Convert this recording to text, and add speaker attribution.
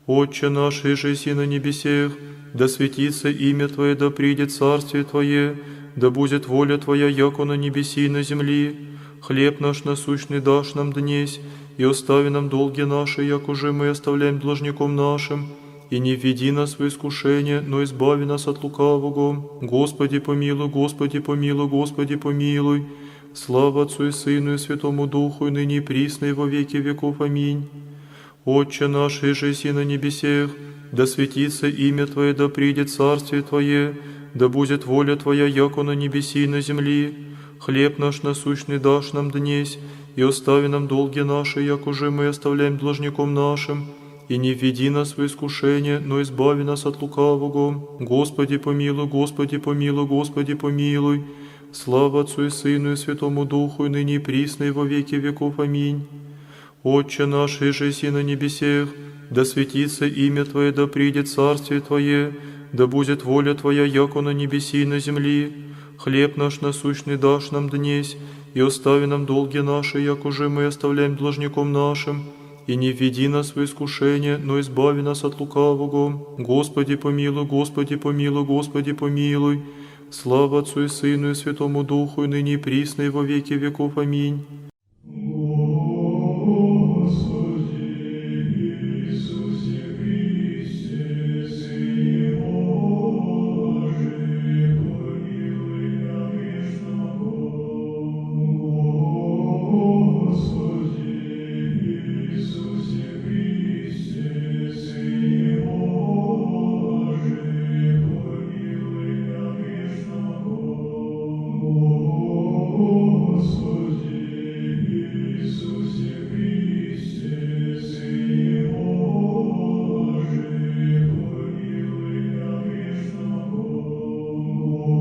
Speaker 1: Отче наш, иже еси на небесех, да светится имя Твое, да придет царствие Твое, да будет воля Твоя, яко на небеси и на земли. Хлеб наш насущный дашь нам днесь, и остави нам долги наши, як уже мы оставляем должником нашим. И не введи нас в искушение, но избави нас от лукавого. Господи помилуй, Господи помилуй, Господи помилуй. Слава Отцу и Сыну и Святому Духу, и ныне и присно, и во веки веков. Аминь. Отче наш, иже еси на небесех, да светится имя Твое, да придет царствие Твое, да будет воля Твоя, яко на небеси и на земли. Хлеб наш насущный дашь нам днесь, и остави нам долги наши, як уже мы оставляем должником нашим. И не введи нас в искушение, но избави нас от лукавого. Господи помилуй, Господи помилуй, Господи помилуй. Слава Отцу и Сыну и Святому Духу, и ныне и присно, и во веки веков. Аминь. Отче наш, иже еси на небесех, да светится имя Твое, да придет царствие Твое, да будет воля Твоя, яко на небеси и на земли. Хлеб наш насущный дашь нам днесь, и остави нам долги наши, як уже мы оставляем должником нашим. И не введи нас в искушение, но избави нас от лукавого. Господи помилуй, Господи помилуй, Господи помилуй. Слава Отцу и Сыну и Святому Духу, и ныне и присно, и во веки веков. Аминь.